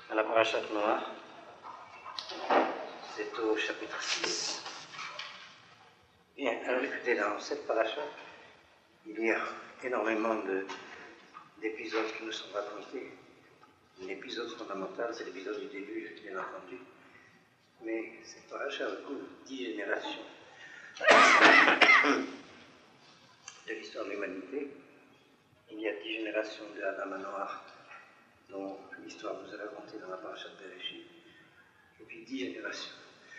à la Parashat Noach. C'est au chapitre 6. Bien, alors écoutez, dans cette Parashat, il y a énormément d'épisodes qui nous sont racontés. L'épisode fondamental, c'est l'épisode du déluge, bien entendu. Mais cette Parashat recouvre 10 générations de l'histoire de l'humanité. Il y a 10 générations de Adam à Noach, dont l'histoire nous est racontée dans la Parashat Bereshit. Et puis 10 générations.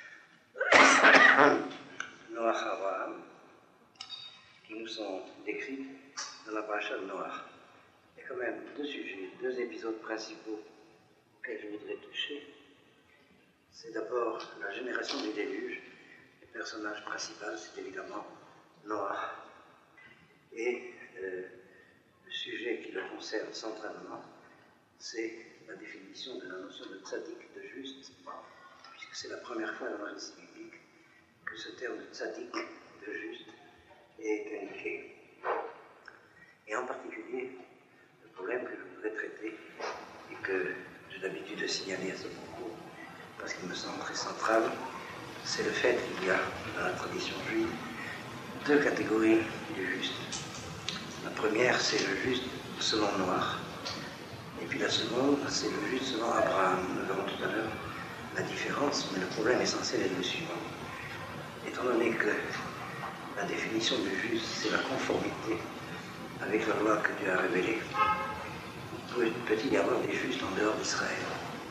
Noach à Abraham, qui nous sont décrites dans la Parashat de Noach. Il y a quand même deux sujets, deux épisodes principaux auxquels je voudrais toucher. C'est d'abord la génération du déluge. Le personnage principal, c'est évidemment Noach. Et le sujet qui le concerne centralement, c'est la définition de la notion de tzaddik, de juste, puisque c'est la première fois dans le récit biblique que ce terme de tzaddik, de juste, est indiqué. Et en particulier, le problème que je voudrais traiter, et que j'ai l'habitude de signaler à ce propos, parce qu'il me semble très central, c'est le fait qu'il y a, dans la tradition juive, deux catégories du juste. La première, c'est le juste selon Noach, et puis la seconde, c'est le juste selon Abraham. Nous verrons tout à l'heure la différence, mais le problème essentiel est le suivant. Étant donné que la définition du juste, c'est la conformité avec la loi que Dieu a révélée, peut-il y avoir des justes en dehors d'Israël?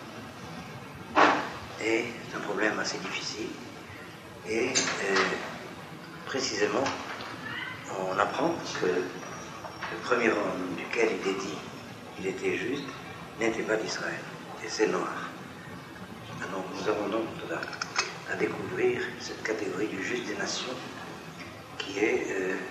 Et c'est un problème assez difficile, et précisément, on apprend que le premier homme duquel il est dit qu'il était juste n'était pas d'Israël, et c'est Noach. Alors nous avons donc à découvrir cette catégorie du juste des nations qui est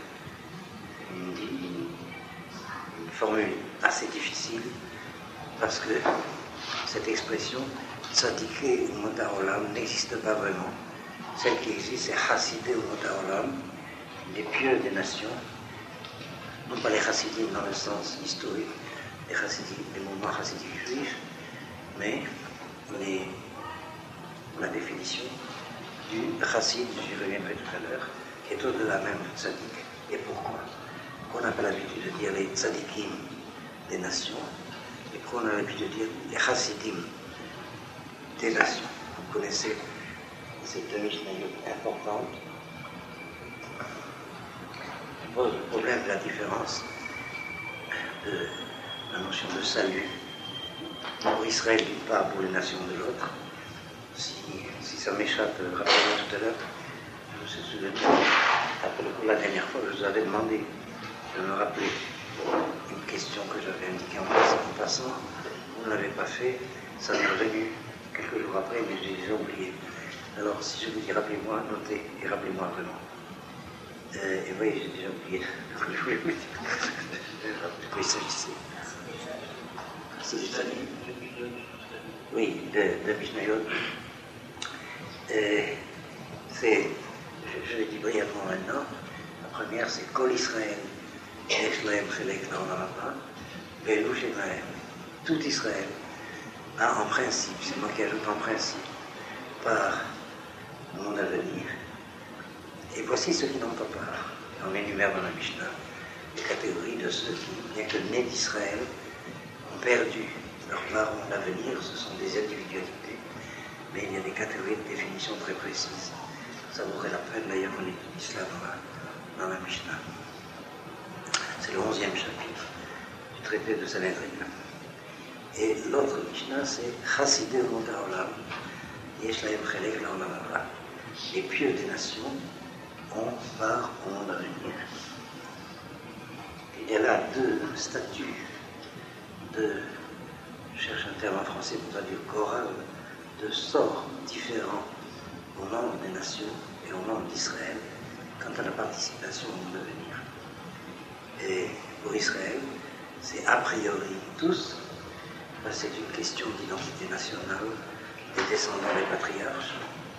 une formule assez difficile parce que cette expression tzadiké ou motaolam n'existe pas vraiment. Celle qui existe, c'est chassidé ou motaolam, les pieux des nations, non pas les chassidim dans le sens historique, les mouvements chassidiques juifs, mais la définition du chassid, j'y reviendrai tout à l'heure, qui est au-delà même de tzaddik. Et pourquoi? Pourquoi on n'a pas l'habitude de dire les tzadikim des nations, et pourquoi on a l'habitude de dire les chassidim des nations? Vous connaissez cette mishnayot importante qui pose le problème de la différence de la notion de salut pour Israël d'une part, pour les nations de l'autre. Si ça m'échappe, rappelez-moi tout à l'heure, je me suis souvenu, après le coup, la dernière fois, je vous avais demandé de me rappeler une question que j'avais indiquée en passant. Vous ne l'avez pas fait, ça m'est revenu quelques jours après, mais j'ai déjà oublié. Alors, si je vous dis rappelez-moi, notez et rappelez-moi vraiment. Et voyez, j'ai déjà oublié ce que je voulais vous dire. De quoi il s'agissait. C'est du salut. Oui, de Mishnayot. Je l'ai dit brièvement maintenant. La première, c'est Kol Israël, Yesh Lahem Chelek La'olam Haba, Ve'elu Shelahem. Tout Israël a en principe, c'est moi qui ajoute en principe, par le monde à venir. Et voici ceux qui n'ont pas part. On énumère dans la Mishnah les catégories de ceux qui, bien que nés d'Israël, ont perdu leur part à l'avenir. Ce sont des individualités, mais il y a des catégories de définition très précises. Ça vaudrait la peine d'ailleurs qu'on étudie cela dans la Mishnah. C'est le 11e chapitre du traité de Sanhedrin. Et l'autre Mishnah, c'est Chassidé Motaolam, Yesh Lahem Chelek La'olam Haba. Les pieux des nations ont part au monde à venir. Il y a là deux statuts je cherche un terme en français pour traduire choral, de sorts différents au nombre des nations et au nombre d'Israël quant à la participation au monde à venir. Et pour Israël, c'est a priori tous, c'est une question d'identité nationale des descendants des patriarches.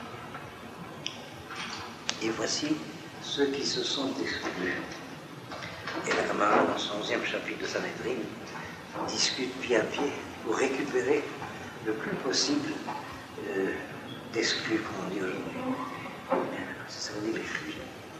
Et voici ceux qui se sont exclus. Et la Gemara, dans son 11e chapitre de Sanhedrin, discute pied à pied pour récupérer le plus possible d'exclus, comme on dit aujourd'hui. Ça veut dire les flux.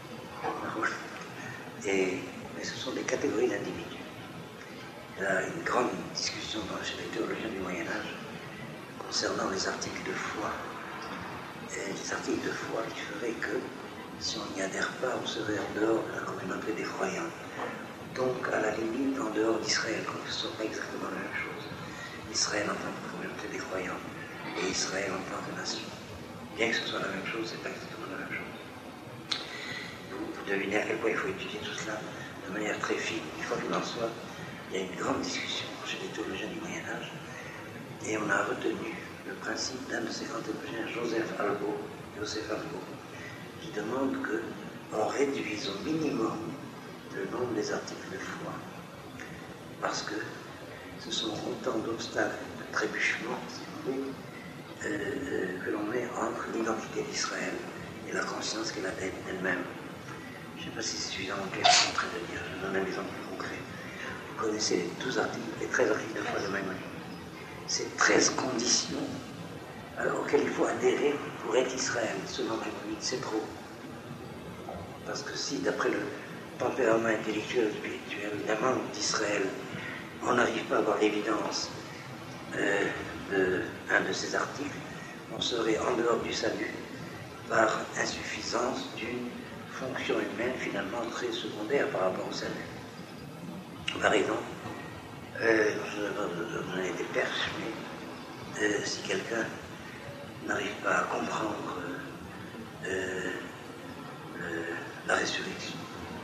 Mais ce sont des catégories d'individus. Il y a une grande discussion chez les théologiens du Moyen-Âge concernant les articles de foi. Et les articles de foi qui feraient que, si on n'y adhère pas, on serait en dehors de la communauté des croyants. Donc, à la limite, en dehors d'Israël, comme ce ne soit pas exactement la même chose. Israël en tant que communauté des croyants et Israël en tant que nation. Bien que ce soit la même chose, ce n'est pas exactement la même chose. Vous devinez à quel point il faut étudier tout cela de manière très fine. Une fois qu'il en soit, il y a une grande discussion chez les théologiens du Moyen-Âge et on a retenu le principe d'un de ces grands théologiens, Joseph Albo, qui demande qu'on réduise au minimum le nombre des articles de foi parce que ce sont autant d'obstacles, de trébuchements, si vous voulez, que l'on met entre l'identité d'Israël et la conscience qu'elle a d'elle-même. Je ne sais pas si c'est suffisamment clair ce que je suis en train de dire. Je donne un exemple plus concret. Vous connaissez les 12 articles, les 13 articles de foi de Maïmonide. C'est 13 conditions auxquelles il faut adhérer pour être Israël. Selon Maïmonide, c'est trop. Parce que si, d'après le tempérament intellectuel, spirituel, d'un membre d'Israël, on n'arrive pas à avoir l'évidence d'un de ces articles, on serait en dehors du salut par insuffisance d'une fonction humaine finalement très secondaire par rapport au salut. Par exemple, je vous donner des perches, mais si quelqu'un n'arrive pas à comprendre la résurrection,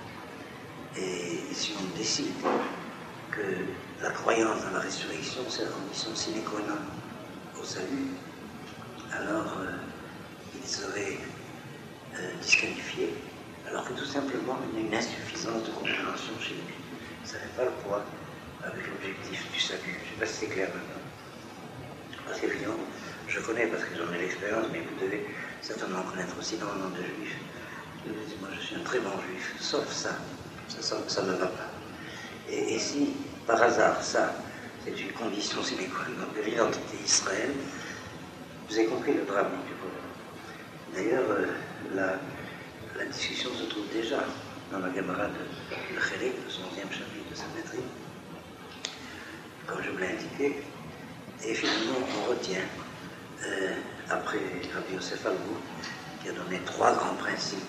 et si on décide que la croyance dans la résurrection, c'est la condition sine qua non au salut, alors il serait disqualifié, alors que tout simplement il y a une insuffisance de compréhension chez lui. Ça n'est pas le poids avec l'objectif du salut. Je ne sais pas si c'est clair maintenant. Parce qu'évidemment, je connais parce que j'en ai l'expérience, mais vous devez certainement connaître aussi énormément de juifs. Moi je suis un très bon juif, sauf ça ne va pas. Et si, par hasard, ça, c'est une condition sine qua non de l'identité Israël, vous avez compris le drame du problème. D'ailleurs, la discussion se trouve déjà dans la Gemara de Chélek, le 11e chapitre de Sanhedrin, comme je vous l'ai indiqué, et finalement on retient, après Rabbi Yosef Albo, qui a donné 3 grands principes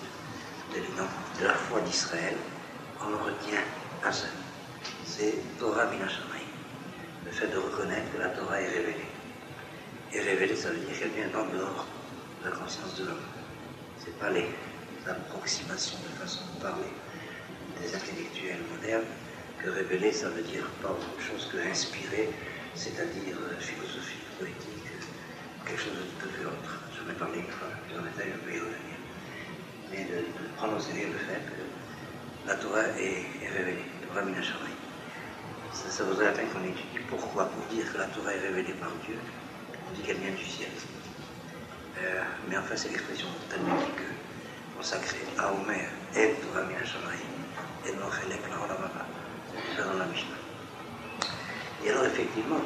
de la foi d'Israël, on en retient un seul. C'est Torah min ha-shamayim, le fait de reconnaître que la Torah est révélée. Et révélée, ça veut dire qu'elle vient en dehors de la conscience de l'homme. Ce n'est pas les approximations de façon de parler des intellectuels modernes, que révéler, ça veut dire pas autre chose que inspirer, c'est-à-dire philosophie, poétique, quelque chose de tout à fait autre. J'en ai parlé une fois, plus en détail, je peux y revenir. Mais de prendre au sérieux le fait que la Torah est révélée, Torah min ha-shamayim. Ça vaudrait la peine qu'on étudie. Pourquoi? Pour dire que la Torah est révélée par Dieu, on dit qu'elle vient du ciel. Mais enfin, c'est l'expression talmudique consacrée à Omer, et Torah min ha-shamayim, et Nochelek la Olamaba. C'est déjà dans la Mishnah. Et alors, effectivement,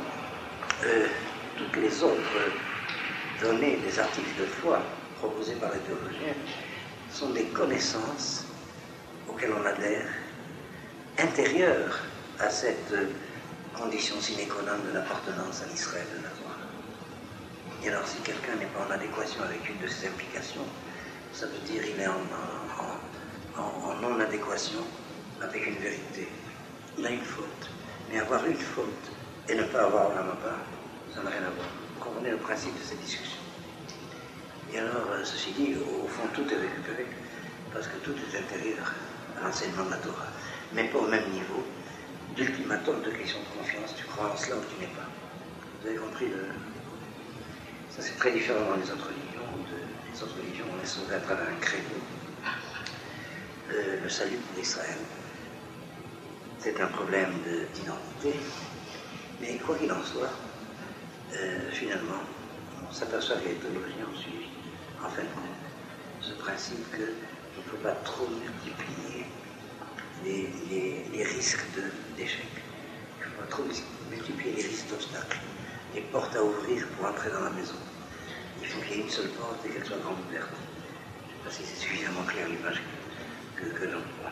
toutes les autres données des articles de foi proposés par les théologiens sont des connaissances auxquelles on adhère, intérieures à cette condition sine qua non de l'appartenance à l'Israël de la Torah. Et alors, si quelqu'un n'est pas en adéquation avec une de ces implications, ça veut dire qu'il est en non-adéquation avec une vérité. Il a une faute. Mais avoir une faute et ne pas avoir la mapa, ça n'a rien à voir. Vous comprenez le principe de cette discussion. Et alors, ceci dit, au fond, tout est récupéré, parce que tout est intérieur à l'enseignement de la Torah, mais pas au même niveau d'ultimatum de question de confiance. Tu crois en cela ou tu n'es pas. Vous avez compris ça, c'est très différent dans les autres religions. Les autres religions, on est sauvé à travers un credo. Le salut pour Israël, c'est un problème d'identité, mais quoi qu'il en soit, finalement, on s'aperçoit que les théologiens ont suivi, en fin de compte, ce principe qu'il ne faut pas trop multiplier les risques d'échec. Il ne faut pas trop multiplier les risques d'obstacles. des portes à ouvrir pour entrer dans la maison. Il faut qu'il y ait une seule porte et qu'elle soit grande ouverte. Je ne sais pas si c'est suffisamment clair l'image que j'emploie.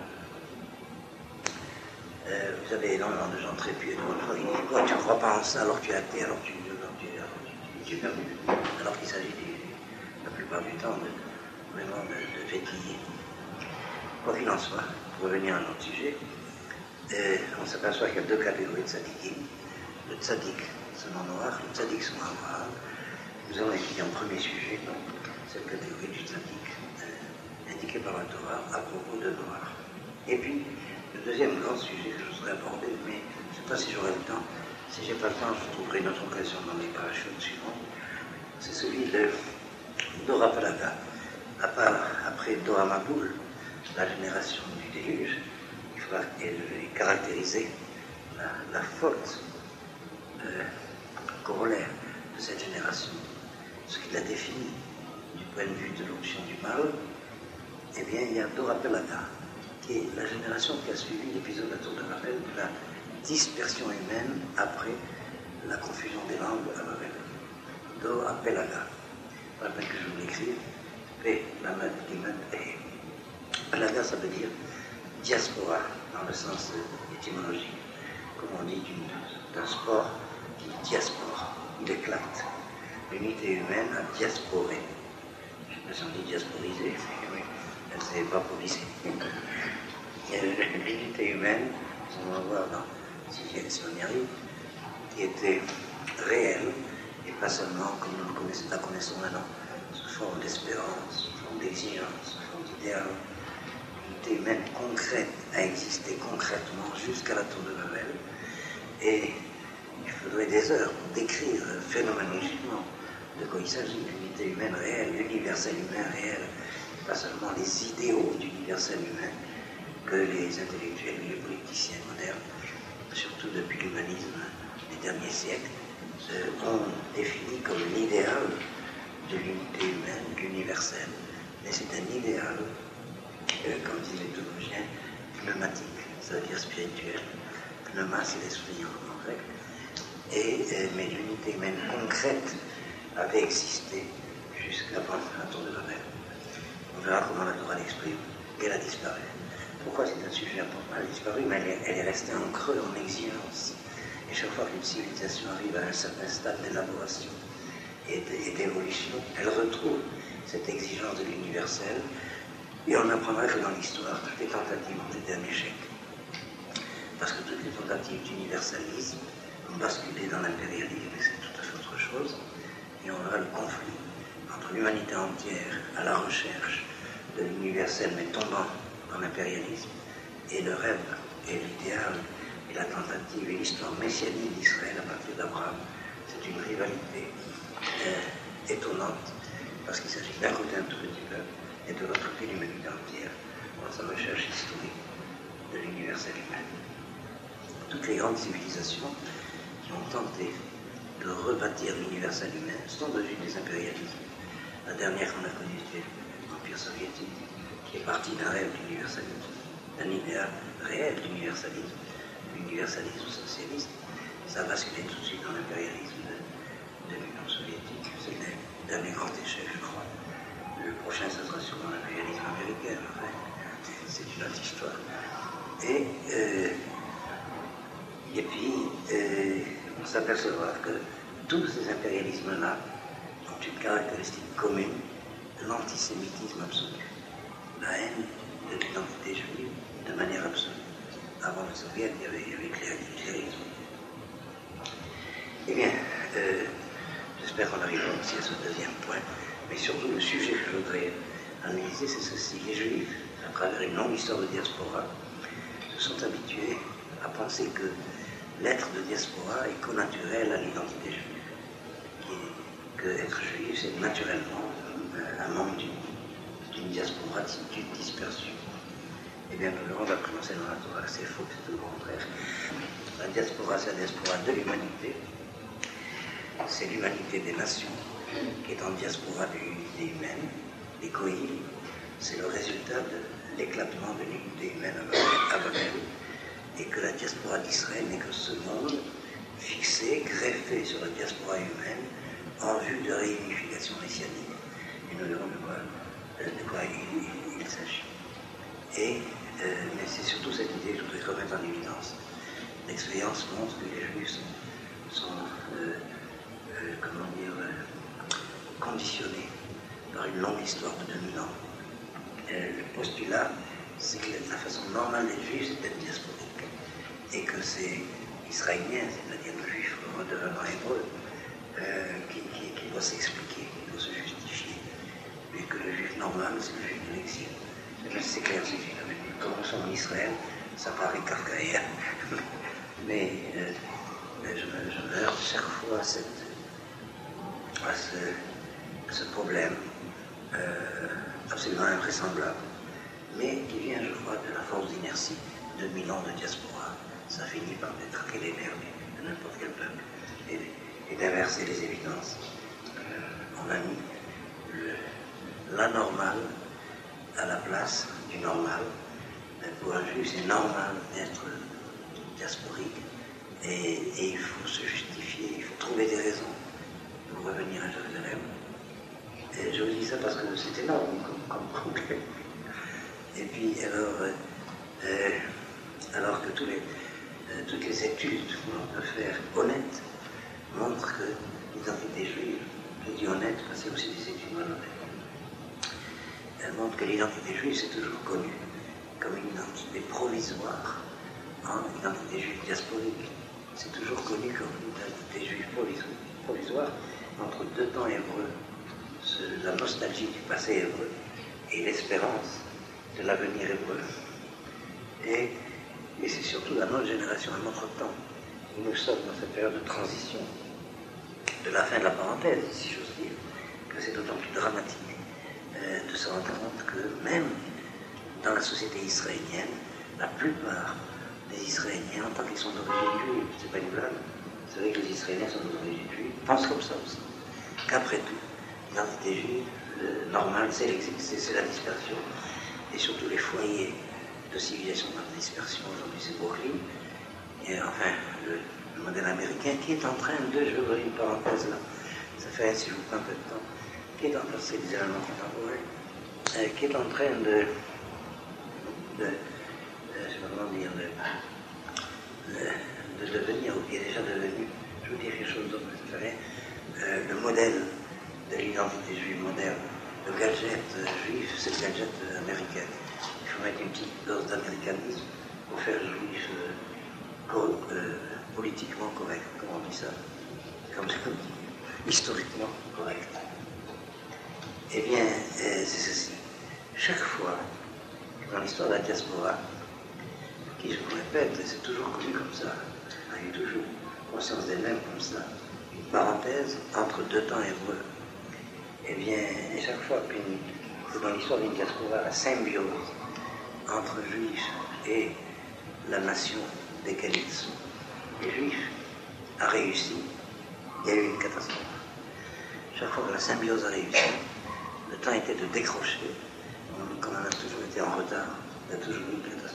Vous avez énormément de gens très pieux. Ils disent quoi, tu ne crois pas en ça, alors tu es athée, alors tu es perdu. Alors qu'il s'agit la plupart du temps vraiment de vétiller. Quoi qu'il en soit, pour revenir à notre sujet, on s'aperçoit qu'il y a deux catégories de tzadikim. Le tzadik, son nom noir, le tzadik, son nom noir. Nous allons étudier en premier sujet cette catégorie du tzadik indiquée par la Torah à propos de noir. Et puis, le deuxième grand sujet que je voudrais aborder, mais je ne sais pas si j'aurai le temps. Si je n'ai pas le temps, je trouverai une autre occasion dans les parachutes suivants. C'est celui de Dora Palaga. Après Dora Maboul, la génération du déluge, il faudra caractériser la faute corollaire de cette génération, ce qui la définit du point de vue de l'option du mal. Eh bien, il y a Dora Palaga, qui est la génération qui a suivi l'épisode de la Tour de Babel, de la dispersion humaine après la confusion des langues à Babel. Dora Palaga. Je rappelle que je vous l'écrive. P, Lamed, Gimet, et Palaga, ça veut dire diaspora, dans le sens étymologique. Comme on dit d'un sport qui diaspore, il éclate. L'unité humaine a diasporé. Je ne sais pas si on dit diasporiser, mais elle ne s'est vaporisée. L'unité humaine, on va voir si on y arrive, qui était réelle, et pas seulement comme nous la connaissons maintenant, sous forme d'espérance, sous forme d'exigence, sous forme d'idéal. L'unité humaine concrète a existé concrètement jusqu'à la Tour de Babel, et il faudrait des heures pour décrire phénoménologiquement de quoi il s'agit, l'unité humaine réelle, l'universel humain réel, pas seulement les idéaux d'universel humain que les intellectuels et les politiciens modernes, surtout depuis l'humanisme des derniers siècles, ont défini comme l'idéal de l'unité humaine, l'universel. Mais c'est un idéal, comme disent les théologiens, pneumatique, ça veut dire spirituel. Pneuma, c'est l'esprit en grec. Mais l'unité humaine concrète avait existé jusqu'avant la Tour de Babel. On verra comment la Torah l'exprime. Et elle a disparu. Pourquoi c'est un sujet important? Elle a disparu, mais elle est restée en creux, en exigence. Et chaque fois qu'une civilisation arrive à un certain stade d'élaboration et d'évolution, elle retrouve cette exigence de l'universel. Et on apprendra que dans l'histoire, toutes les tentatives ont été un échec. Parce que toutes les tentatives d'universalisme ont basculé dans l'impérialisme, et c'est tout à fait autre chose. Et on verra le conflit entre l'humanité entière à la recherche de l'universel, mais tombant dans l'impérialisme, et le rêve, et l'idéal, et la tentative, et l'histoire messianique d'Israël à partir d'Abraham. C'est une rivalité étonnante, parce qu'il s'agit d'un côté un tout petit peuple, et de l'autre côté l'humanité entière, dans sa recherche historique de l'universel humain. Toutes les grandes civilisations qui ont tenté de rebâtir l'universel humain sont devenues des impérialismes. La dernière qu'on a connue, c'est l'Empire soviétique, qui est parti d'un rêve d'universalisme, d'un idéal réel d'universalisme, l'universalisme socialiste. Ça a basculé tout de suite dans l'impérialisme de l'Union soviétique. C'est le dernier grand échec, je crois. Le prochain, ça sera sûrement l'impérialisme américain. Enfin, c'est une autre histoire. Et puis, on s'apercevra que tous ces impérialismes-là ont une caractéristique commune, l'antisémitisme absolu. La haine de l'identité juive de manière absolue. Avant le Soviet, il y avait le clérisme. Eh bien, j'espère qu'on arrivera aussi à ce deuxième point. Mais surtout, le sujet que je voudrais analyser, c'est ceci. Les Juifs, à travers une longue histoire de diaspora, se sont habitués à penser que l'être de diaspora est connaturel à l'identité juive. Que être juif, c'est naturellement un membre d'une diaspora, d'une dispersion. Eh bien, nous verrons d'après l'enseignement de la Torah que c'est faux, c'est tout le contraire. La diaspora, c'est la diaspora de l'humanité. C'est l'humanité des nations qui est en diaspora de l'unité humaine. Les Goïm, c'est le résultat de l'éclatement de l'unité humaine à Babel. Et que la diaspora d'Israël n'est que ce monde fixé, greffé sur la diaspora humaine en vue de réunification messianique. Et nous verrons de quoi il s'agit. Mais c'est surtout cette idée que je voudrais remettre en évidence. L'expérience montre que les Juifs sont conditionnés par une longue histoire de 2000 ans. Le postulat, c'est que la façon normale des Juifs, c'est d'être diasporique. Et que c'est israélien, c'est-à-dire le Juif redevenant hébreu, qui doit s'expliquer, qui doit se justifier. Mais que le Juif normal, c'est le Juif de l'exil. C'est clair, c'est évident. Comme nous sommes en Israël, ça paraît kafkaïen. Mais je me heurte chaque fois à ce problème absolument invraisemblable, mais qui vient, je crois, de la force d'inertie de 1000 ans de diaspora. Ça finit par détraquer les nerfs de n'importe quel peuple et d'inverser les évidences. On a mis l'anormal à la place du normal. Pour un juif, c'est normal d'être diasporique et il faut se justifier, il faut trouver des raisons pour revenir à Jérusalem. Et je vous dis ça parce que c'est énorme comme problème. Et puis alors que toutes les études qu'on peut faire honnêtes montrent que l'identité juive, je dis honnête parce qu'il y a aussi des études malhonnêtes, elles montrent que l'identité juive c'est toujours connu comme une identité provisoire, une identité juive diasporique. C'est toujours connu comme une identité juive provisoire entre deux temps hébreux, la nostalgie du passé hébreu et l'espérance de l'avenir hébreu. Et c'est surtout dans notre génération, à notre temps, où nous sommes dans cette période de transition, de la fin de la parenthèse, si j'ose dire, que c'est d'autant plus dramatique de se rendre compte que même dans la société israélienne, la plupart des Israéliens, en tant qu'ils sont d'origine juive, c'est pas une blague, c'est vrai que les Israéliens sont d'origine juive, pensent comme ça aussi, qu'après tout, l'identité juive normale, c'est l'exil, c'est la dispersion, et surtout les foyers de civilisation dans la dispersion, aujourd'hui c'est Brooklyn, et enfin le modèle américain qui est en train de, je veux une parenthèse là, ça fait, si je vous prends un peu de temps, qui est en train, c'est des Allemands contemporains, qui est en train de devenir, ou qui est déjà devenu, je vous dire quelque chose d'autre, le modèle de l'identité juive moderne, le gadget juif, c'est le gadget américain. Il faut mettre une petite dose d'américanisme pour faire juif politiquement correct, comment on dit ça, comme historiquement correct. Eh bien, c'est ceci. Chaque fois, dans l'histoire de la diaspora, qui, je vous répète, c'est toujours connu comme ça, il y a eu toujours conscience d'elle-même comme ça, une parenthèse entre deux temps hébreux. Eh bien, chaque fois que dans l'histoire d'une diaspora, la symbiose entre juifs et la nation desquels ils sont, les juifs, a réussi, il y a eu une catastrophe. Chaque fois que la symbiose a réussi, le temps était de décrocher, comme on a toujours été en retard, il y a toujours eu une catastrophe.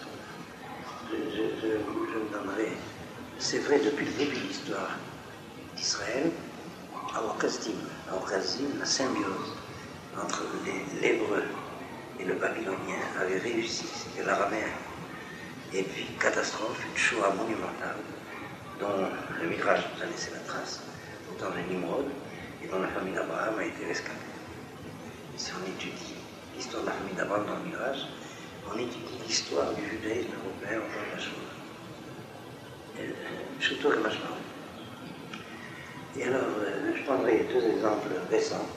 Je me donnerai, c'est vrai depuis le début de l'histoire d'Israël, à Orkazdim, la symbiose entre l'hébreu et le babylonien avait réussi, c'était l'araméen. Et puis, catastrophe, une Shoah monumentale, dont le Midrash nous a laissé la trace, au temps de Nimrod, et dont la famille d'Abraham a été rescapée. Et si on étudie l'histoire de la famille d'Abraham dans le Midrash, on étudie l'histoire du judaïsme européen en tant que la Shoah. Surtout le Mashmaou. Et alors, je prendrai deux exemples récents.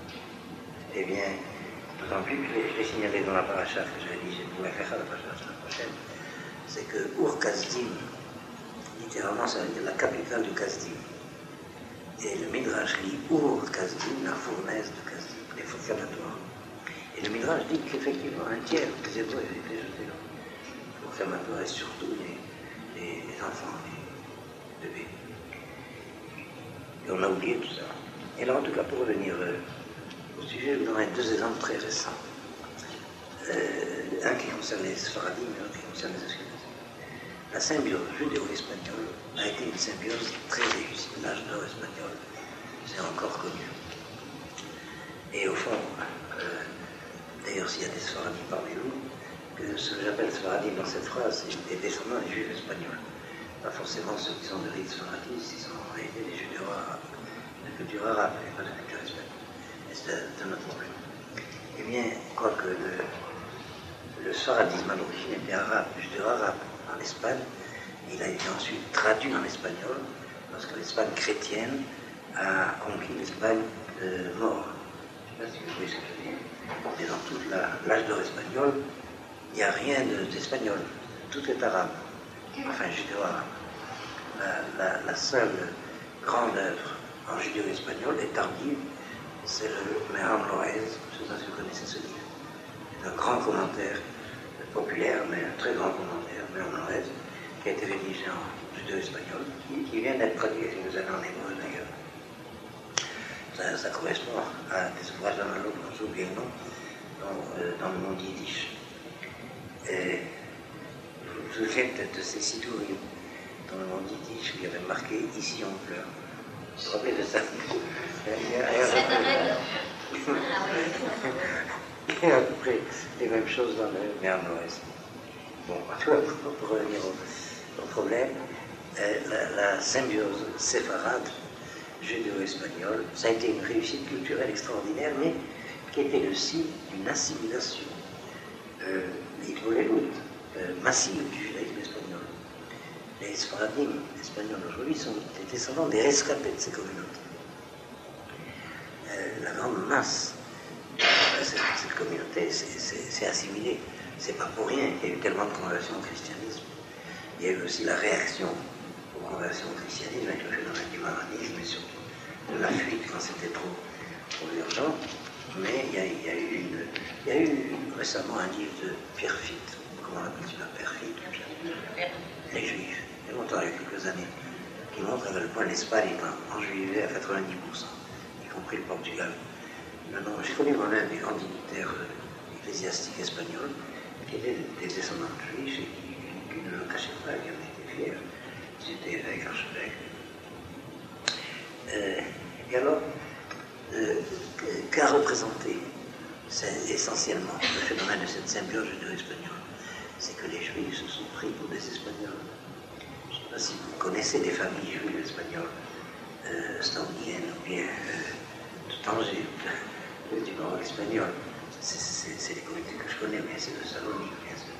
Eh bien, d'autant plus que je l'ai signalé dans la paracha que j'avais dit, je pourrais faire la paracha la semaine prochaine, c'est que Ur-Kasdim, littéralement, ça veut dire la capitale du Kasdim. Et le Midrash lit Ur-Kasdim, la fournaise de Kasdim, les forfernatoires. Et le Midrash dit qu'effectivement, un tiers des Hébreux étaient jetés là. Les forfernatoires, et surtout les enfants, les bébés. Et on a oublié tout ça. Et là, en tout cas, pour revenir au sujet, je vous donnerai deux exemples très récents. Un qui concerne les Sfaradim et l'autre qui concerne les Ashkénazim. la symbiose judéo-espagnole a été une symbiose très réussie. L'âge d'or espagnol, c'est encore connu. Et au fond, d'ailleurs, s'il y a des Sfaradim parmi vous, que ce que j'appelle Sfaradim dans cette phrase, c'est des descendants des Juifs espagnols. Pas forcément ceux qui sont de rite Sfaradis, ils sont en réalité des judéo-arabes, de culture arabe, et pas de culture espagnole. Et c'est un autre problème. Eh bien, quoique le sfaradisme à l'origine était arabe, judéo-arabe en Espagne, il a été ensuite traduit en espagnol lorsque l'Espagne chrétienne a conquis l'Espagne mort. Je ne sais pas si vous voyez ce que je veux dire. Mais dans tout l'âge d'or espagnol, il n'y a rien d'espagnol. Tout est arabe, enfin judéo-arabe. La seule grande œuvre en judéo-espagnol est tardive, c'est le Meram Loaiz, je ne sais pas si vous connaissez ce livre. C'est un grand commentaire populaire, mais un très grand commentaire, Meram Loaiz, qui a été rédigé en judéo-espagnol, qui vient d'être traduit, si vous allez en hébreu d'ailleurs. Ça correspond à des ouvrages dans la langue dont j'ai oublié le nom, dans le monde yiddish. Et vous vous souvenez peut-être de ces sidourim dans le monde yiddish où il y avait marqué « Ici on pleure ». Vous vous rappelez de ça? Il y a à peu près les mêmes choses dans le Meram Loaiz. Bon, pour revenir au problème, la symbiose séfarade judéo-espagnole, ça a été une réussite culturelle extraordinaire, mais qui était le signe d'une assimilation massive du judaïsme espagnol. Les Sfaradim espagnols aujourd'hui sont des descendants des rescapés de ces communautés. La grande masse de cette communauté s'est assimilée. C'est pas pour rien qu'il y a eu tellement de conversions au christianisme. Il y a eu aussi la réaction aux conversions au christianisme avec le phénomène du maranisme et surtout de la fuite quand c'était trop urgent. Mais il y a eu récemment un livre de Pierre Fitt, comment l'appelle-t-il, Pierre Fitt, les Juifs, il y a longtemps, il y a quelques années, qui montre à quel point l'Espagne est enjuivée à 90%, y compris le Portugal. J'ai connu moi-même des grands dignitaires ecclésiastiques espagnols qui étaient des descendants de Juifs et qui ne le cachaient pas, qui en étaient fiers. Ils étaient évêques, archevêques. Et alors, qu'a représenté essentiellement le phénomène de cette symbiose judéo-espagnole? C'est que les Juifs se sont pris pour des Espagnols. Je ne sais pas si vous connaissez des familles juives espagnoles, standiennes ou bien de Tanger, du nord espagnol. C'est des communautés que je connais, mais c'est de Salonique, bien sûr.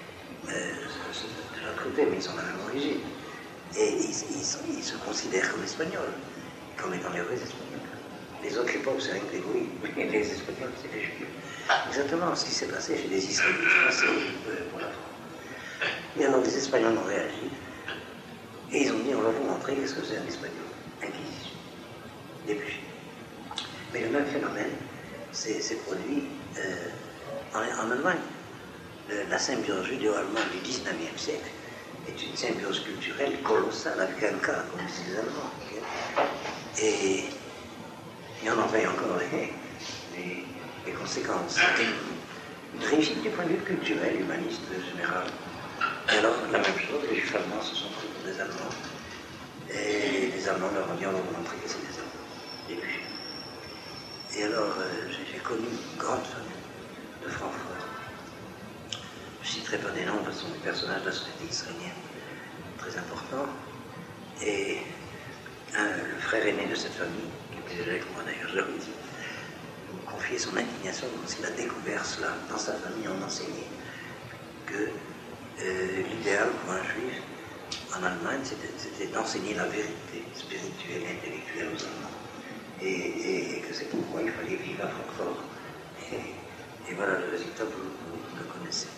De l'autre côté, mais ils sont de la même origine. Et ils se considèrent comme Espagnols, comme étant les vrais Espagnols. Les autres époques, c'est rien que des bruits, mais les Espagnols, c'est les Juifs. Exactement ce qui s'est passé chez les Israélites français pour la France. Et alors les Espagnols ont réagi, et ils ont dit, on va vous montrer ce que c'est un Espagnol. Inquisition. Début. Mais le même phénomène s'est produit en Allemagne. La symbiose judéo-allemande du 19e siècle est une symbiose culturelle colossale avec un cas, comme disent les Allemands. Et on en paye encore les conséquences. C'était une réussite du point de vue culturel, humaniste, général. Et alors, la même chose, les Juifs allemands se sont pris pour des Allemands. Et les Allemands leur ont dit, on va vous montrer que c'est des Allemands. Début. Et alors, j'ai connu une grande famille de Francfort. Je ne citerai pas des noms, parce que ce sont des personnages de la société israélienne très importants. Et le frère aîné de cette famille, qui était déjà avec moi d'ailleurs, je leur ai dit, me confiait son indignation parce qu'il a découvert cela dans sa famille. On enseignait que l'idéal pour un juif en Allemagne, c'était d'enseigner la vérité spirituelle et intellectuelle aux Allemands. Et que c'est pourquoi il fallait vivre à Francfort. Et voilà le résultat, vous le connaissez.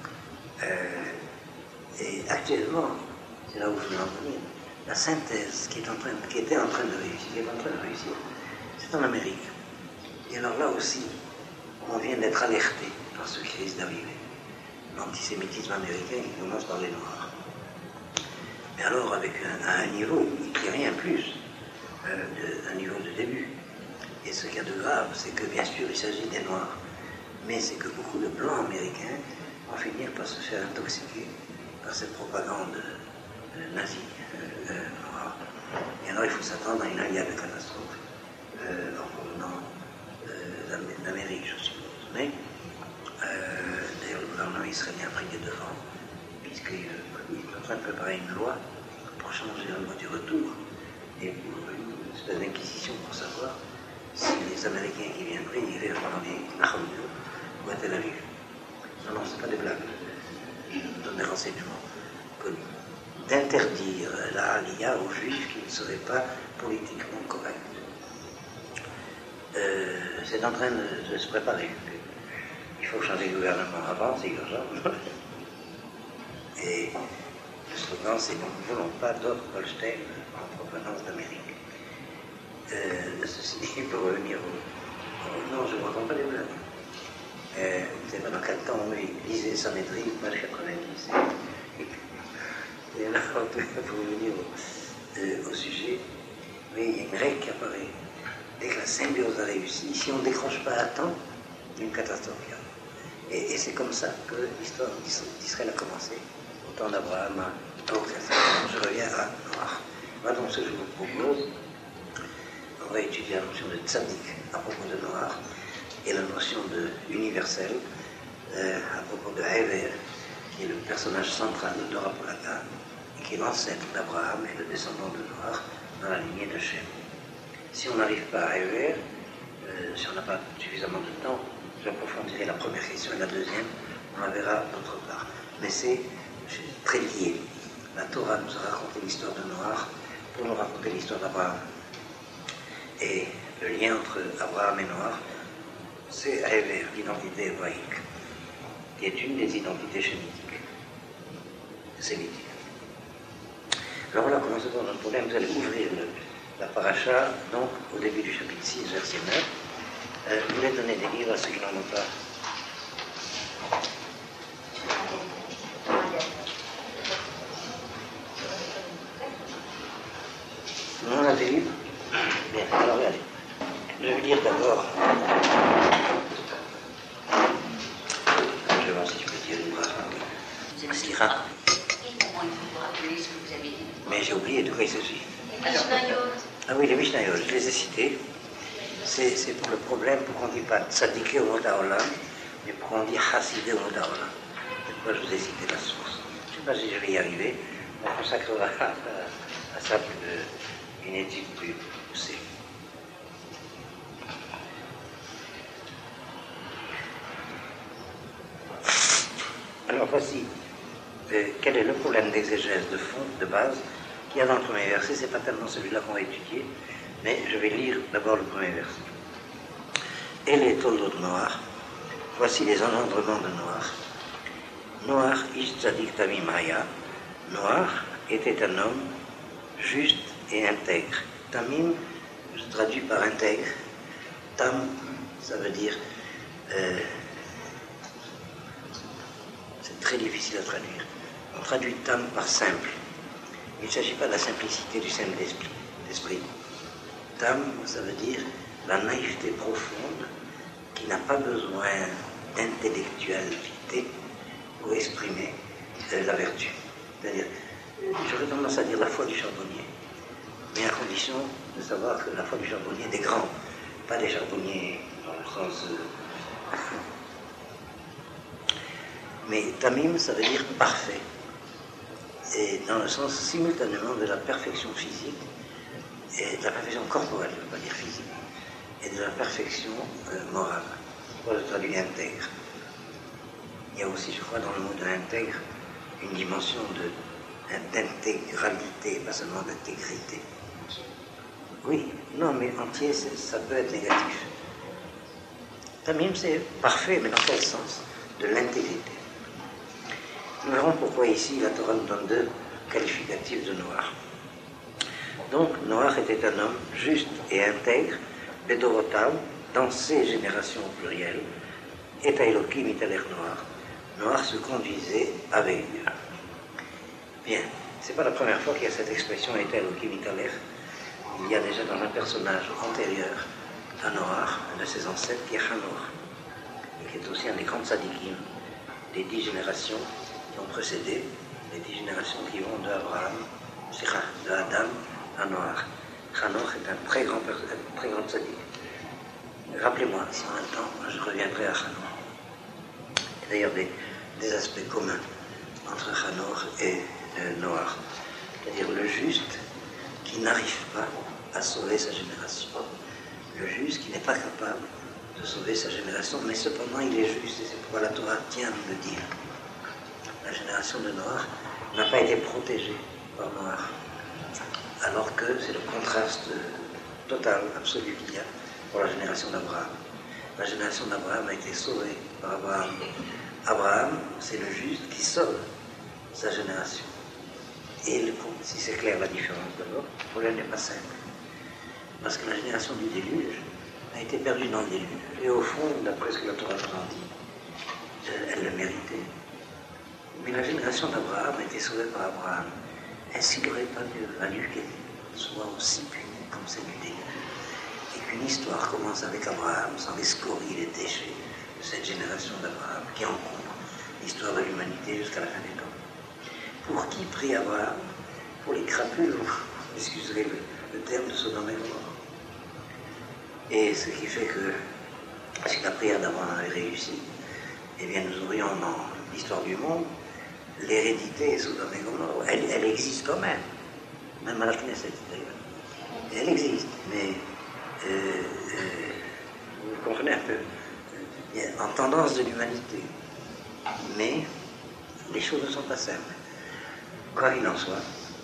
Et actuellement, c'est là où je veux en venir, la synthèse qui était en train de réussir, c'est en Amérique. Et alors là aussi, on vient d'être alerté par ce qui risque d'arriver. L'antisémitisme américain qui commence par les Noirs. Mais alors avec un niveau qui n'est rien plus d'un niveau de début. Et ce qu'il y a de grave, c'est que bien sûr il s'agit des Noirs, mais c'est que beaucoup de Blancs américains vont finir par se faire intoxiquer par cette propagande nazie. Et alors il faut s'attendre à une aliade catastrophe en provenant d'Amérique, je suppose. Mais d'ailleurs le gouvernement israélien a pris les devants, puisqu'il est en train de préparer une loi pour changer la loi du retour et pour une espèce d'inquisition pour savoir si les Américains qui viendraient iraient pendant les Nahum ou à Tel Aviv. Non, c'est pas des blagues. Je vous donne des renseignements connus. D'interdire la Aliyah aux Juifs qui ne seraient pas politiquement corrects. C'est en train de se préparer. Il faut changer le gouvernement avant, c'est urgent. Et le slogan, c'est « Nous ne voulons pas d'autres Goldstein en provenance d'Amérique ». Ceci dit, pour revenir au... Non, je ne raconte pas les blagues. C'est pendant quel temps il lisait Sanhedrin, page 90. Et là, pour revenir au sujet, oui, il y a une règle qui apparaît. Dès que la symbiose a réussi, si on ne décroche pas à temps, il y a une catastrophe. Et c'est comme ça que l'histoire d'Israël a commencé, au temps d'Abraham. Je reviens à Noach. Voilà donc ce que je vous propose. On va étudier la notion de tzaddik à propos de Noach et la notion de universel à propos de Hever, qui est le personnage central de Torah Polata et qui est l'ancêtre d'Abraham et le descendant de Noach dans la lignée de Shem. Si on n'arrive pas à Hever, si on n'a pas suffisamment de temps, j'approfondirai la première question et la deuxième, on la verra d'autre part. Mais c'est très lié. La Torah nous a raconté l'histoire de Noach pour nous raconter l'histoire d'Abraham. Et le lien entre Abraham et Noach, c'est Hever, l'identité hébraïque, qui est une des identités sémitiques. Sémitique. Alors voilà comment se pose notre problème. Vous allez ouvrir la paracha, donc au début du chapitre 6, verset 9. Vous voulez donner des livres à ceux qui n'en ont pas. On a des livres. Bien, alors regardez. Je vais lire d'abord. Je vais voir si je peux dire une phrase. Sira. Mais j'ai oublié de quoi il s'agit. Ah oui, les Mishnayot, je les ai cités. C'est pour le problème, pourquoi on ne dit pas tzaddiké au mot d'Aolam, mais pourquoi on dit chassidé au mot d'Aolam. C'est pourquoi je vous ai cité la source. Je ne sais pas si je vais y arriver, on consacrera à ça une étude plus poussée. Alors voici, quel est le problème d'exégèse de fond, de base, qu'il y a dans le premier verset. C'est pas tellement celui-là qu'on va étudier, mais je vais lire d'abord le premier verset. Et les toldot de Noach, voici les engendrements de Noach. Noach ish tzadik tamim haya. Noach était un homme juste et intègre. Tamim, je traduis par intègre. Tam, ça veut dire... c'est très difficile à traduire. On traduit tam par simple. Il ne s'agit pas de la simplicité du simple d'esprit. Tam, ça veut dire la naïveté profonde qui n'a pas besoin d'intellectualité pour exprimer la vertu. C'est-à-dire, j'aurais tendance à dire la foi du charbonnier, mais à condition de savoir que la foi du charbonnier est des grands, pas des charbonniers dans le sens... Mais tamim, ça veut dire parfait, et dans le sens simultanément de la perfection physique et de la perfection corporelle, je ne veux pas dire physique, et de la perfection morale. Pourquoi je traduis intègre? Il y a aussi, je crois, dans le mot de intègre, une dimension d'intégralité, pas seulement d'intégrité. Oui, non, mais entier, ça peut être négatif. Tamim, c'est parfait, mais dans quel sens? De l'intégrité. Nous verrons pourquoi ici la Torah nous donne deux qualificatifs de Noach. Donc, Noach était un homme juste et intègre, Bedorotav, dans ses générations au pluriel, et Elokim italech Noach. Noach se conduisait avec Dieu. Bien, c'est pas la première fois qu'il y a cette expression et Elokim italech. Il y a déjà dans un personnage antérieur à Noach, un de ses ancêtres, qui est Hanoch, et qui est aussi un des grands tzadikim des 10 générations qui ont précédé les 10 générations qui vont de Adam à Noach. Hanoch est un très grand tzaddik. Rappelez-moi, si on a le temps, je reviendrai à Hanoch. Il y a d'ailleurs des aspects communs entre Hanoch et Noach. C'est-à-dire le juste qui n'arrive pas à sauver sa génération. Le juste qui n'est pas capable de sauver sa génération, mais cependant il est juste, et c'est pourquoi la Torah tient à nous le dire. La génération de Noach n'a pas été protégée par Noach, alors que c'est le contraste total, absolu qu'il y a pour la génération d'Abraham. La génération d'Abraham a été sauvée par Abraham. Abraham, c'est le juste qui sauve sa génération. Et si c'est clair la différence d'abord, le problème n'est pas simple. Parce que la génération du déluge a été perdue dans le déluge. Et au fond, d'après ce que la Torah nous en dit, elle le méritait. Mais la génération d'Abraham a été sauvée par Abraham. Est-ce qu'il n'aurait pas valu qu'elle soit aussi punie comme celle du déluge? Et qu'une histoire commence avec Abraham, sans les scories, les déchets de cette génération d'Abraham, qui encombre l'histoire de l'humanité jusqu'à la fin des temps. Pour qui prie Abraham? Pour les crapules, excuserez le terme de Sodome et Gomorrhe. Et ce qui fait que, si la prière d'Abraham avait réussi, eh bien nous aurions dans l'histoire du monde l'hérédité Sodome et Gomorrhe. Elle existe quand même à la Knesset d'ailleurs. Elle existe, mais vous comprenez un peu, en tendance de l'humanité. Mais les choses ne sont pas simples. Quoi qu'il en soit,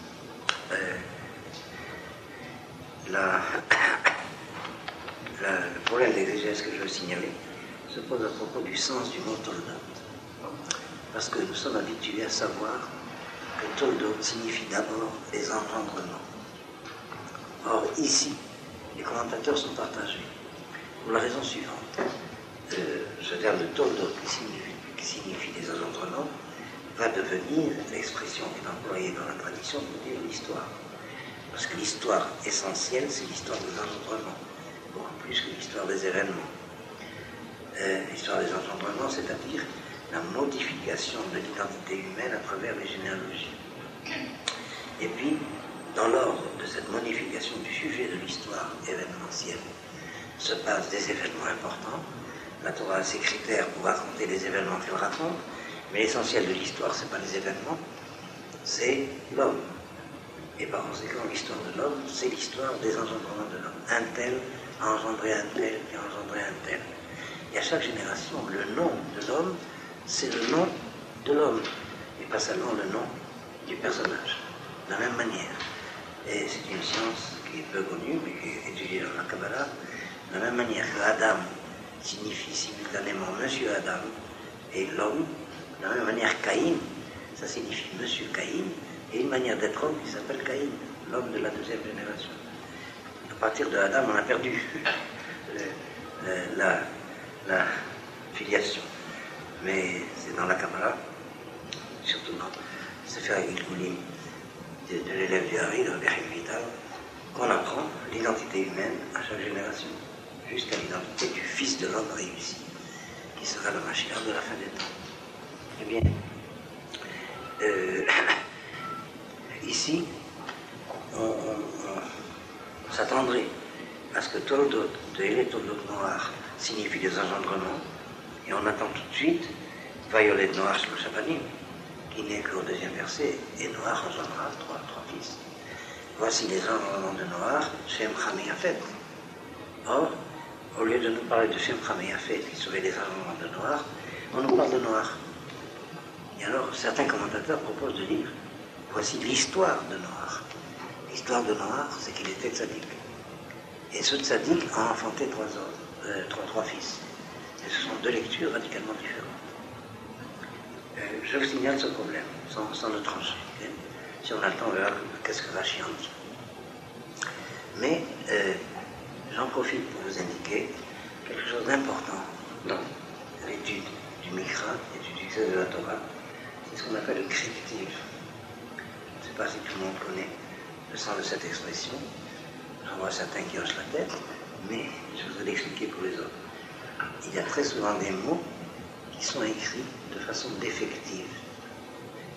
le problème d'exégèse que je veux signaler se pose à propos du sens du mot Toldot. Parce que nous sommes habitués à savoir que Toldot signifie d'abord les engendrements. Or, ici, les commentateurs sont partagés pour la raison suivante. Ce terme de Toldot qui signifie les engendrements va devenir l'expression qui est employée dans la tradition pour dire l'histoire. Parce que l'histoire essentielle, c'est l'histoire des engendrements, beaucoup plus que l'histoire des événements. L'histoire des engendrements, c'est-à-dire la modification de l'identité humaine à travers les généalogies. Et puis, dans l'ordre de cette modification du sujet de l'histoire événementielle, se passent des événements importants. La Torah a ses critères pour raconter les événements qu'elle raconte, mais l'essentiel de l'histoire, ce n'est pas les événements, c'est l'homme. Et par conséquent, l'histoire de l'homme, c'est l'histoire des engendrements de l'homme. Un tel a engendré un tel, qui a engendré un tel. Et à chaque génération, le nom de l'homme, c'est le nom de l'homme, et pas seulement le nom du personnage. De la même manière. Et c'est une science qui est peu connue, mais qui est étudiée dans la Kabbalah. De la même manière que Adam signifie simultanément Monsieur Adam et l'homme, de la même manière Caïn, ça signifie Monsieur Caïn, et une manière d'être homme qui s'appelle Caïn, l'homme de la deuxième génération. À partir de Adam, on a perdu la filiation. Mais c'est dans la Kabbalah, surtout dans Sefer Gilgulim de l'élève du Hari, de Rabbi Vital, qu'on apprend l'identité humaine à chaque génération, jusqu'à l'identité du Fils de l'homme réussi, qui sera le Mashiach de la fin des temps. Eh bien, ici, on s'attendrait à ce que Toldot, de Hélé Toldot Noach, signifie des engendrements, et on attend tout de suite Vayolet Noach le Shabanim, qui n'est qu'au deuxième verset, et Noach engendra trois fils. Voici les engendrements de Noach, Shem, Ham et Yafet. Or, au lieu de nous parler de Shem, Ham et Yafet, qui seraient les engendrements de Noach, on nous parle de Noach. Et alors, certains commentateurs proposent de dire, voici l'histoire de Noach. L'histoire de Noach, c'est qu'il était tzaddik. Et ce tzaddik a enfanté trois fils. Et ce sont deux lectures radicalement différentes. Je vous signale ce problème, sans le trancher. Si on a le temps, on verra qu'est-ce que Rashi en dit. Mais j'en profite pour vous indiquer quelque chose d'important dans l'étude du Mikra, l'étude du texte de la Torah. C'est ce qu'on appelle le cryptive. Je ne sais pas si tout le monde connaît le sens de cette expression. J'en vois certains qui hochent la tête, mais je voudrais l'expliquer pour les autres. Il y a très souvent des mots qui sont écrits de façon défective.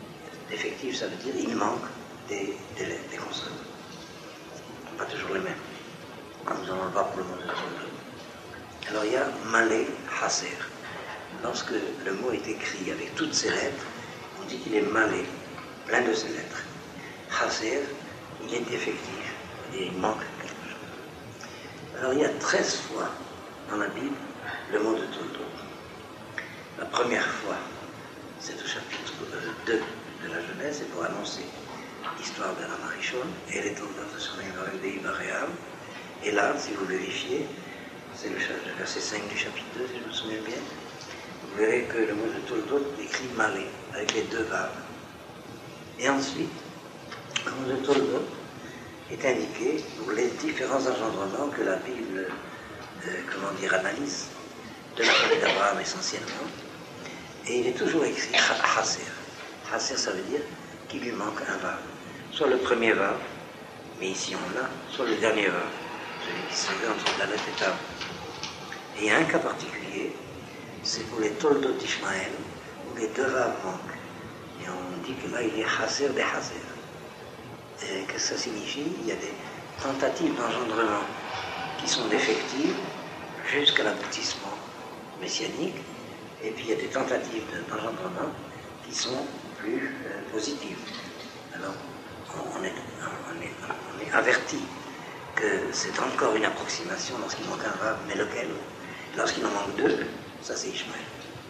Défectif, ça veut dire il manque des consonnes. Pas toujours les mêmes. Nous allons le voir pour le mot de Toldot. Alors il y a Malé Haser. Lorsque le mot est écrit avec toutes ses lettres, on dit qu'il est malé, plein de ses lettres. Haser, il est défectif, c'est-à-dire il manque quelque chose. Alors il y a 13 fois dans la Bible le mot de Toldot. La première fois, c'est au chapitre 2 de la Genèse, c'est pour annoncer l'histoire de la Marichon et les Toldot de Soreim de Ibaréam. Et là, si vous vérifiez, c'est le verset 5 du chapitre 2, si je me souviens bien, vous verrez que le mot de Toldot est écrit malé, avec les deux vaves. Et ensuite, le mot de Toldot est indiqué pour les différents engendrements que la Bible, analyse, de la famille d'Abraham essentiellement. Et il est toujours écrit Haser. Haser, ça veut dire qu'il lui manque un vav. Soit le premier vav, mais ici on l'a, soit le dernier vav, celui qui se veut entre Dalet et Tav. Et il y a un cas particulier, c'est pour les Toldot d'Ishmaël, où les deux vav manquent. Et on dit que là, il est Haser de Haser. Et que ça signifie, il y a des tentatives d'engendrement qui sont défectives jusqu'à l'aboutissement messianique, et puis il y a des tentatives d'engendrement qui sont plus positives. Alors, on est averti que c'est encore une approximation lorsqu'il manque un vav, mais lequel? Lorsqu'il en manque deux, ça c'est Ishmaël.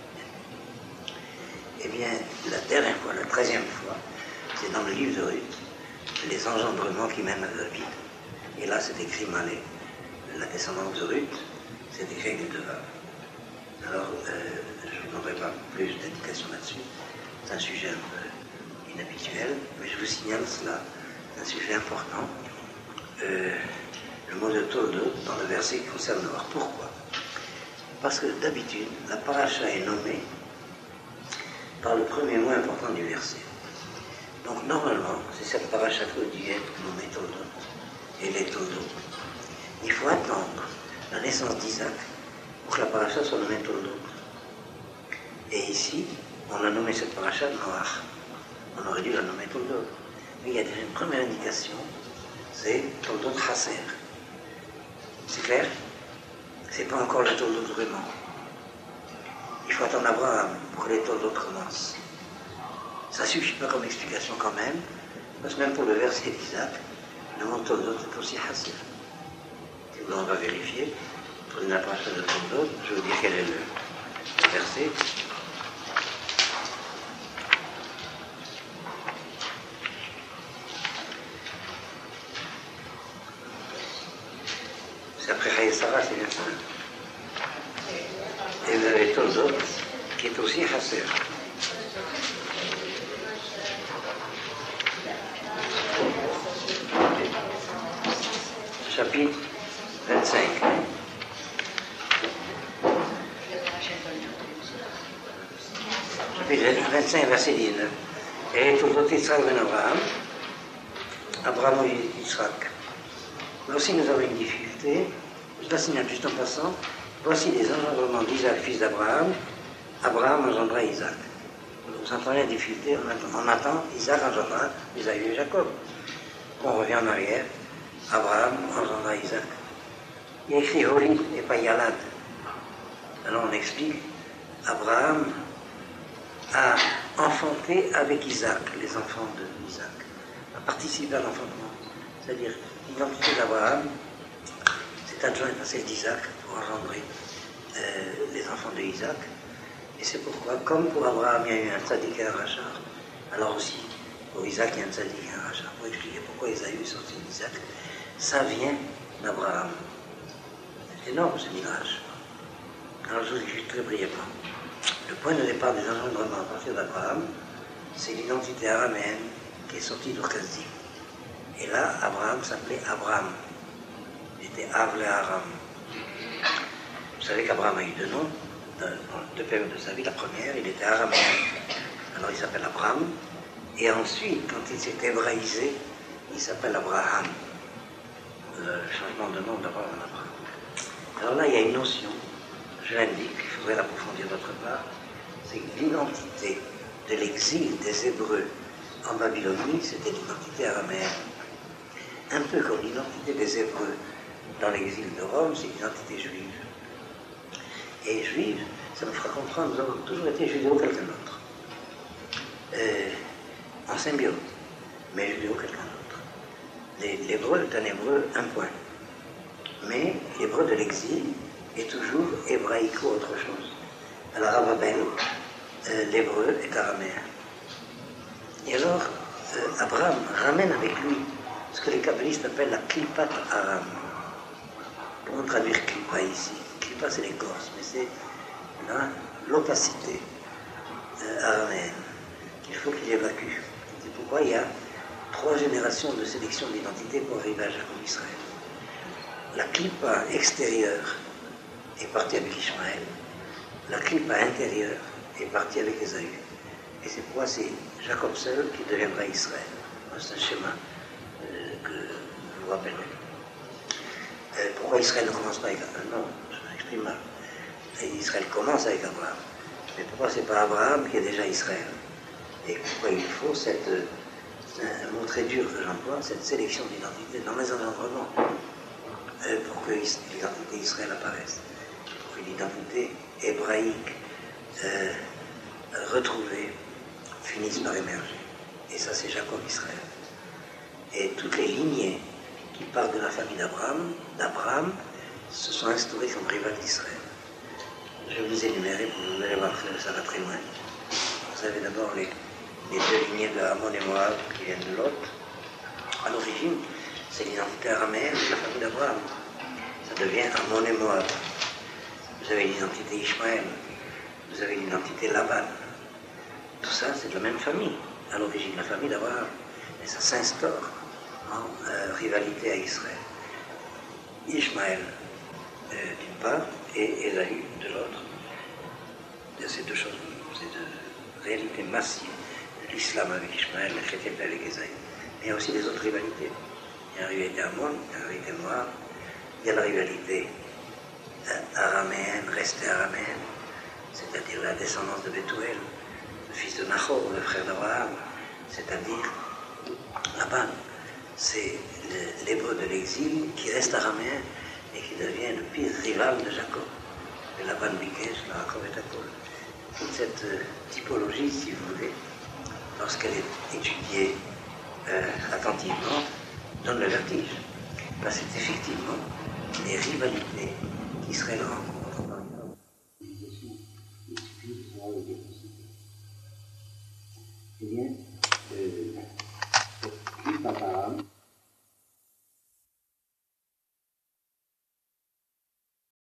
Eh bien, la dernière fois, la 13e fois, c'est dans le livre de Ruth, les engendrements qui mènent à David. Et là, c'est écrit malé. La descendance de Ruth, c'est écrit avec les deux vaves. Alors, je ne vous donnerai pas plus d'indications là-dessus. C'est un sujet un peu inhabituel, mais je vous signale cela. C'est un sujet important. Le mot de Toldot dans le verset qui concerne Noir. Pourquoi? Parce que d'habitude, la paracha est nommée par le premier mot important du verset. Donc normalement, c'est cette paracha quotidienne nommée Toldot et les Toldot. Il faut attendre la naissance d'Isaac pour que la paracha soit nommée Toldot. Et ici, on a nommé cette paracha Noach. On aurait dû la nommer Toldot. Mais il y a déjà une première indication, c'est Toldot Haser. C'est clair? C'est pas encore le Toldot vraiment. Il faut attendre Abraham pour que les Toldot commencent. Ça ne suffit pas comme explication quand même, parce que même pour le verset d'Isaac, le mot Toldot est aussi Haser. Si on va vérifier, pour une approche de Toldot, je vais vous dire quel est le verset. C'est après Haïe Sarah, c'est bien ça. Et vous avez Toldot, qui est aussi Haser. Chapitre 25. Chapitre 25, verset 19. Et Toldot Yitzhak ben Abraham. Abraham et Yitzhak. Là aussi, nous avons une difficulté. Je la signale juste en passant. Voici les engendrements d'Isaac, fils d'Abraham. Abraham engendra Isaac. Vous entendez la difficulté? On attend Isaac engendra Isaïe et Jacob. On revient en arrière. Abraham engendra Isaac. Il y a écrit Holit et pas Yalad. Alors on explique, Abraham a enfanté avec Isaac, les enfants d'Isaac, a participé à l'enfantement. C'est-à-dire, l'identité d'Abraham s'est adjointe à celle d'Isaac pour engendrer les enfants d'Isaac. Et c'est pourquoi, comme pour Abraham, il y a eu un tzaddik et un rachar, alors aussi, pour Isaac, il y a un tzaddik et un rachar. Pour expliquer pourquoi Isaïe est sorti d'Isaac, ça vient d'Abraham. C'est énorme ce midrash. Alors je vous dis très brièvement. Le point de départ des engendrements à partir d'Abraham, c'est l'identité araméenne qui est sortie d'Ur-Kasdim. Et là, Abraham s'appelait Abraham. Il était Avle Aram. Vous savez qu'Abraham a eu deux noms, deux périodes de sa vie. La première, il était araméen. Alors il s'appelle Abraham. Et ensuite, quand il s'est hébraïsé, il s'appelle Abraham. Le changement de nom d'Abraham en Abraham. Alors là, il y a une notion, je l'indique, il faudrait l'approfondir d'autre part, c'est que l'identité de l'exil des Hébreux en Babylonie, c'était l'identité araméenne. Un peu comme l'identité des Hébreux dans l'exil de Rome, c'est l'identité juive. Et juive, ça nous fera comprendre, nous avons toujours été judéo quelqu'un d'autre. En symbiose, mais judéo quelqu'un d'autre. L'hébreu est un hébreu, un point. Mais l'hébreu de l'exil est toujours hébraïque ou autre chose. Alors à Babel, l'hébreu est araméen. Et alors, Abraham ramène avec lui ce que les kabbalistes appellent la klipat aram. Comment traduire klipa ici? Klipa, c'est l'écorce, mais c'est l'opacité araméenne qu'il faut qu'il évacue. C'est pourquoi il y a 3 générations de sélection d'identité pour arriver à Jacob Israël. La klipa extérieure est partie avec Ishmaël, la klipa intérieure est partie avec Ésaü. Et c'est pourquoi c'est Jacob seul qui deviendra Israël. C'est un schéma que vous vous rappellerez. Pourquoi Israël ne commence pas avec Abraham? Non, je m'exprime mal. Israël commence avec Abraham. Mais pourquoi c'est pas Abraham qui est déjà Israël? Et pourquoi il faut c'est un mot très dur que j'emploie, cette sélection d'identité dans les engendrements, pour que l'identité Israël apparaisse, pour que l'identité hébraïque retrouvée finisse par émerger. Et ça, c'est Jacob Israël. Et toutes les lignées qui partent de la famille d'Abraham, se sont instaurées comme rivales d'Israël. Je vais vous énumérer, vous allez voir que ça va très loin. Vous avez d'abord les 2 lignées de Ammon et Moab qui viennent de Lot. À l'origine, c'est l'identité araméenne de la famille d'Abraham. Ça devient Ammon et Moab. Vous avez l'identité Ishmaël. Vous avez l'identité Laban. Tout ça, c'est de la même famille. À l'origine, la famille d'Abraham. Et ça s'instaure en rivalité à Israël. Ishmaël d'une part et Ésaü de l'autre. Ces 2 choses, c'est de réalité massive. L'islam avec Ishmaël, la chrétienté avec Ésaü. Mais il y a aussi des autres rivalités. Il y a la rivalité Ammon, il y a la rivalité Moab, il y a la rivalité araméenne, restée araméenne, c'est-à-dire la descendance de Bethuel, le fils de Nahor, le frère d'Abraham, c'est-à-dire Laban. C'est l'hébreu de l'exil qui reste araméen et qui devient le pire rival de Jacob. Le Laban Bikesh, la Jacob et Jacob. Toute cette typologie, si vous voulez, lorsqu'elle est étudiée attentivement, donne le vertige. Parce que c'est effectivement les rivalités qu'Israël rencontre